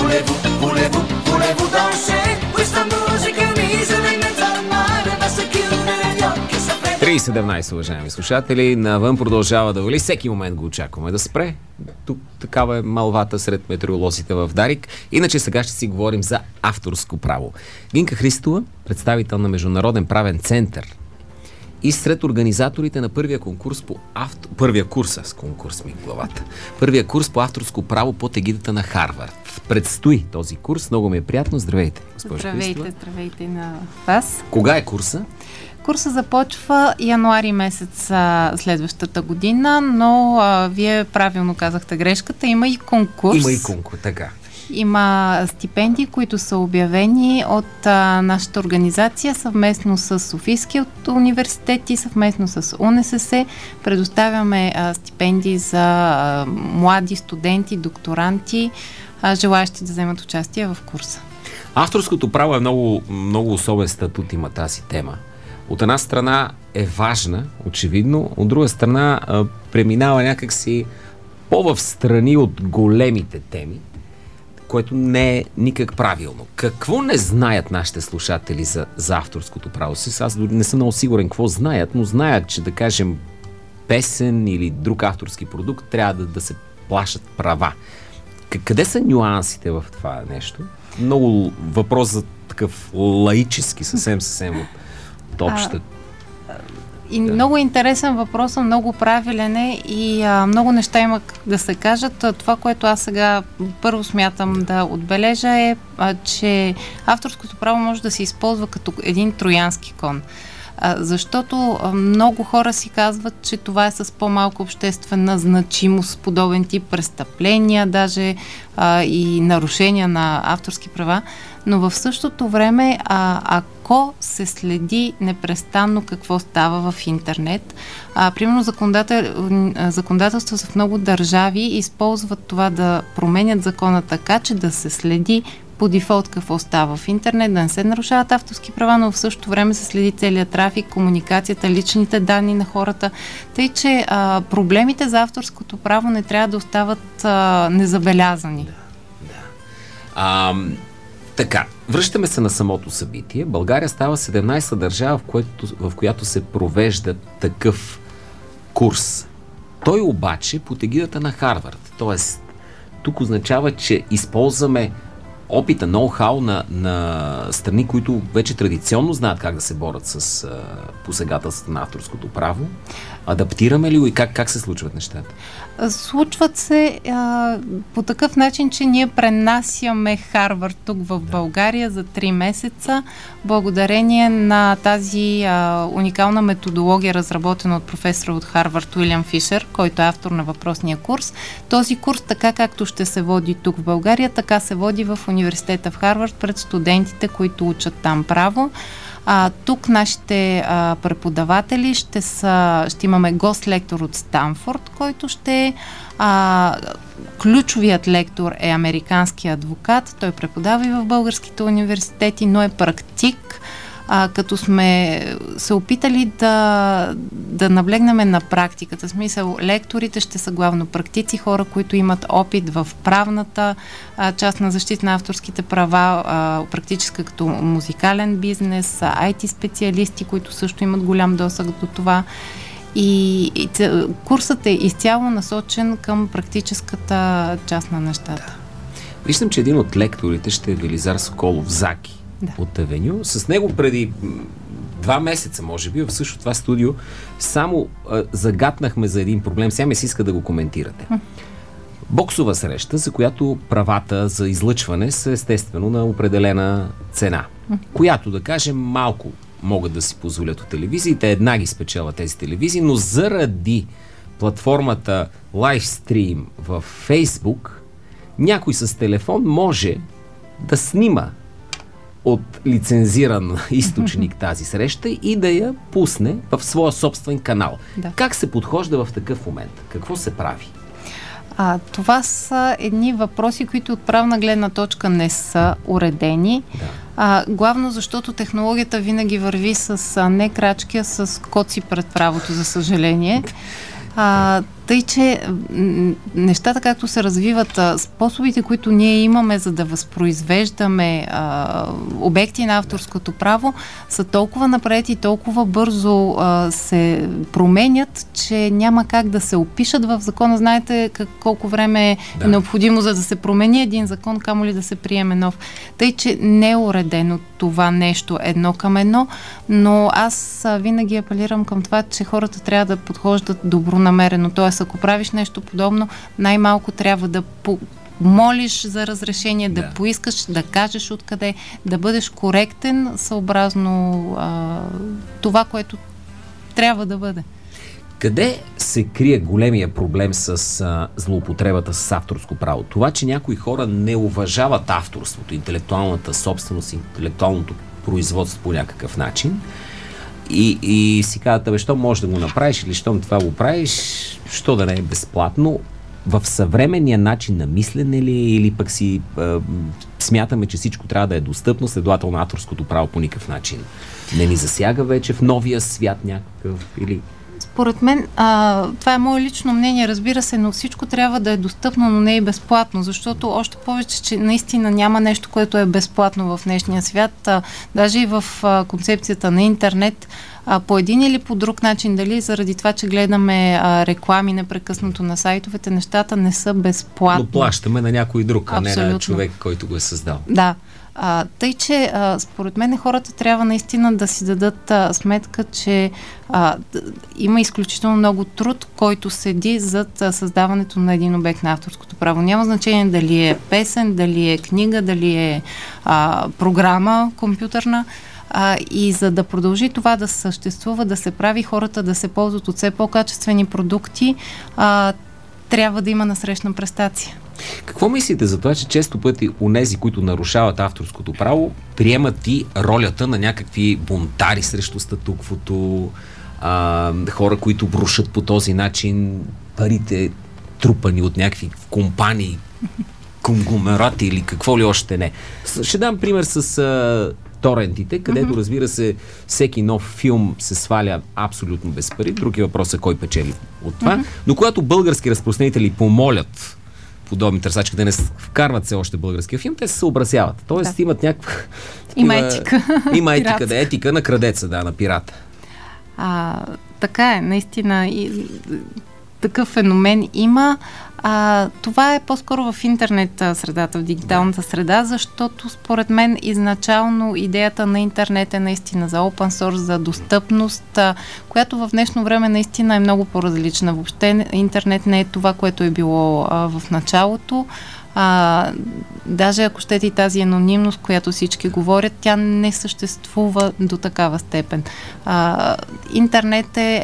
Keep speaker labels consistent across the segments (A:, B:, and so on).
A: volevo danser questa musica misera in mezzo al mare, basta chiudere gli occhi e sapere.
B: 3:17, уважаеми слушатели. Навън продължава да вали. Всеки момент го очакваме да спре. Тук такава е малвата сред метеоролозите в Дарик. Иначе сега ще си говорим за авторско право. Гинка Христова, представител на Международен правен център и сред организаторите на първия конкурс по първия курс по авторско право под егидата на Харвард. Предстои този курс. Много ми е приятно. Здравейте, госпожа Христова.
C: Здравейте на вас.
B: Кога е курса?
C: Курсът започва януари месец следващата година, но вие правилно казахте грешката. Има и конкурс.
B: Така.
C: Има стипендии, които са обявени от нашата организация съвместно с Софийския университет и съвместно с УНСС. Предоставяме стипендии за млади студенти, докторанти, желаящи да вземат участие в курса.
B: Авторското право е много, много особен статут, има тази тема. От една страна е важна, очевидно, от друга страна преминава някакси по-в страни от големите теми, което не е никак правилно. Какво не знаят нашите слушатели за авторското право? Аз не съм много сигурен какво знаят, но знаят, че да кажем песен или друг авторски продукт трябва да се плащат права. Къде са нюансите в това нещо? Много въпрос за такъв лаически, съвсем от общата.
C: И много интересен въпрос, много правилен е и много неща има да се кажат. Това, което аз сега първо смятам да отбележа е, че авторското право може да се използва като един троянски кон. Защото много хора си казват, че това е с по-малко обществена значимост, подобен тип престъпления, даже и нарушения на авторски права, но в същото време, ако се следи непрестанно какво става в интернет, примерно законодателство в много държави използват това да променят закона така, че да се следи по дефолт какво става в интернет, да не се нарушават авторски права, но в същото време се следи целият трафик, комуникацията, личните данни на хората. Тъй, че проблемите за авторското право не трябва да остават незабелязани.
B: Така, връщаме се на самото събитие. България става 17-та държава, в която се провежда такъв курс. Той обаче под егидата на Харвард. Тоест, тук означава, че използваме опита, ноу-хау на страни, които вече традиционно знаят как да се борят с посегателството на авторското право. Адаптираме ли го и как се случват нещата?
C: Случват се по такъв начин, че ние пренасяме Харвард тук в България за 3 месеца, благодарение на тази уникална методология, разработена от професора от Харвард Уилям Фишер, който е автор на въпросния курс. Този курс, така както ще се води тук в България, така се води в университета в Харвард пред студентите, които учат там право. Тук нашите преподаватели ще имаме гост-лектор от Станфорд, който ключовият лектор е американски адвокат. Той преподава и в българските университети, но е практик. Като сме се опитали да наблегнем на практиката. В смисъл, лекторите ще са главно практици, хора, които имат опит в правната част на защита на авторските права, практическа като музикален бизнес, IT специалисти, които също имат голям досег до това. И курсът е изцяло насочен към практическата част на нещата.
B: Виждам, че един от лекторите ще е Велизар Соколов-Заки. От Авеню. С него преди 2 месеца, може би, в същото това студио само загатнахме за един проблем. Сега ми се иска да го коментирате. Боксова среща, за която правата за излъчване са естествено на определена цена, която, да кажем, малко могат да си позволят от телевизиите. Една ги спечела тези телевизии, но заради платформата Livestream в Facebook, някой с телефон може да снима от лицензиран източник тази среща и да я пусне в своя собствен канал. Да. Как се подхожда в такъв момент? Какво се прави?
C: Това са едни въпроси, които от правна гледна точка не са уредени. Да. Главно защото технологията винаги върви с не крачки, а с коци пред правото, за съжаление. Тъй, че нещата както се развиват, способите, които ние имаме за да възпроизвеждаме обекти на авторското право, са толкова напред и толкова бързо се променят, че няма как да се опишат в закона. Знаете колко време е необходимо, за да се промени един закон, камо ли да се приеме нов. Тъй, че не е уредено това нещо едно към едно, но аз винаги апелирам към това, че хората трябва да подхождат добронамерено. Тоест, ако правиш нещо подобно, най-малко трябва да молиш за разрешение, да поискаш, да кажеш откъде, да бъдеш коректен съобразно това, което трябва да бъде.
B: Къде се крие големия проблем с злоупотребата с авторско право? Това, че някои хора не уважават авторството, интелектуалната собственост, интелектуалното производство по някакъв начин и си казват, що можеш да го направиш или щом това го правиш, що да не е безплатно. В съвременния начин на мислене ли или пък си смятаме, че всичко трябва да е достъпно, следователно авторското право по никакъв начин не ни засяга вече в новия свят някакъв или...
C: Според мен, това е мое лично мнение, разбира се, но всичко трябва да е достъпно, но не и безплатно, защото още повече, че наистина няма нещо, което е безплатно в днешния свят. Даже и в концепцията на интернет, по един или по друг начин, дали заради това, че гледаме реклами непрекъснато на сайтовете, нещата не са безплатни.
B: Но плащаме на някой друг, а не на човек, който го е създал.
C: Да. Тъй, че според мен хората трябва наистина да си дадат сметка, че има изключително много труд, който седи зад създаването на един обект на авторското право. Няма значение дали е песен, дали е книга, дали е програма компютърна. И за да продължи това да съществува, да се прави, хората да се ползват от все по-качествени продукти, трябва да има насрещна престация.
B: Какво мислите за това, че често пъти онези, които нарушават авторското право, приемат и ролята на някакви бунтари срещу статуквото, хора, които брушат по този начин парите, трупани от някакви компании, конгломерати или какво ли още не. Ще дам пример с торентите, където, разбира се, всеки нов филм се сваля абсолютно без пари. Други въпрос е кой печели от това. Но когато български разпространители помолят подобни търсачки да не вкарват все още българския филм, те се съобразяват. Тоест имат някаква...
C: Има етика.
B: Има етика, етика на крадеца, на пирата.
C: Така е, наистина. Такъв феномен има. Това е по-скоро в интернет средата, в дигиталната среда, защото според мен изначално идеята на интернет е наистина за open source, за достъпност, която в днешно време наистина е много по-различна. Въобще интернет не е това, което е било в началото. Даже ако щете и тази анонимност, която всички говорят, тя не съществува до такава степен. Интернет е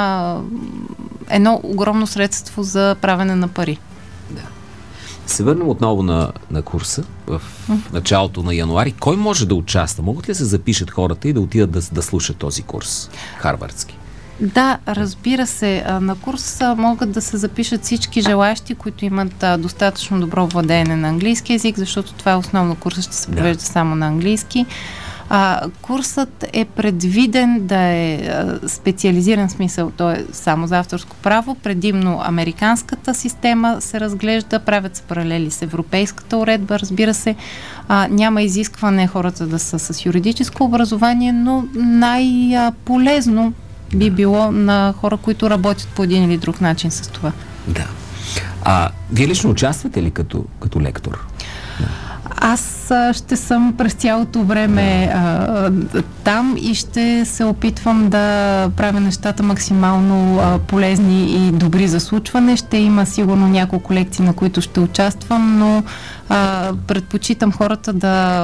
C: едно огромно средство за правене на пари.
B: Да. Се върнем отново на курса в началото на януари. Кой може да участва? Могат ли се запишат хората и да отидат да слушат този курс харвардски?
C: Да, разбира се. На курса могат да се запишат всички желаящи, които имат достатъчно добро владеене на английски език, защото това е основно. Курсът ще се провежда само на английски. Курсът е предвиден да е специализиран, смисъл, то е само за авторско право. Предимно американската система се разглежда, правят се паралели с европейската уредба, разбира се. Няма изискване хората да са с юридическо образование, но най-полезно би било на хора, които работят по един или друг начин с това.
B: Да. Вие лично участвате ли като лектор?
C: Аз ще съм през цялото време там и ще се опитвам да правя нещата максимално полезни и добри за случване. Ще има сигурно няколко лекции, на които ще участвам, но предпочитам хората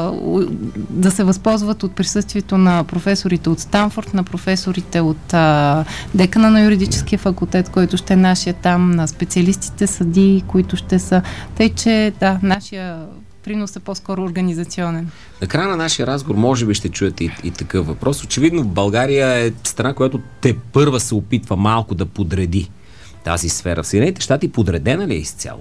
C: да се възползват от присъствието на професорите от Станфорд, на професорите от декана на юридическия факултет, който ще е нашия там, на специалистите съдии, които ще са. Тъй, че да, нашия принос е по-скоро организационен.
B: На края на нашия разговор може би ще чуете и такъв въпрос. Очевидно България е страна, която тепърва се опитва малко да подреди тази сфера. В Съединените щати подредена ли е изцяло?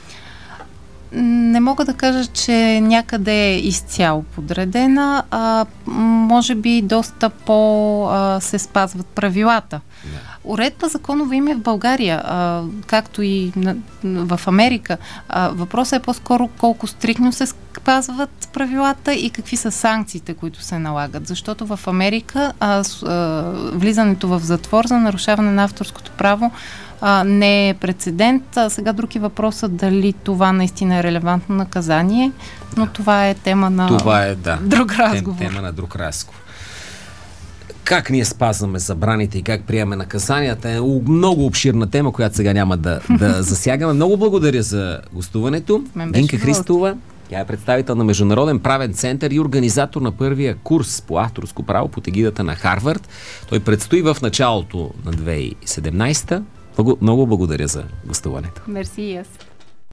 C: Не мога да кажа, че някъде е изцяло подредена. Може би доста се спазват правилата. Уредба законова има в България, както и в Америка. Въпросът е по-скоро колко стриктно се спазват правилата и какви са санкциите, които се налагат. Защото в Америка влизането в затвор за нарушаване на авторското право не е прецедент. Сега друг е въпросът дали това наистина е релевантно наказание, но това е тема на друг разговор.
B: Тема на друг разговор. Как ние спазваме забраните и как приемаме наказанията е много обширна тема, която сега няма да засягаме. Много благодаря за гостуването. Гинка Христова, тя е представител на Международен правен център и организатор на първия курс по авторско право под егидата на Харвард. Той предстои в началото на 2017. Много благодаря за гостуването.
C: Мерси и аз.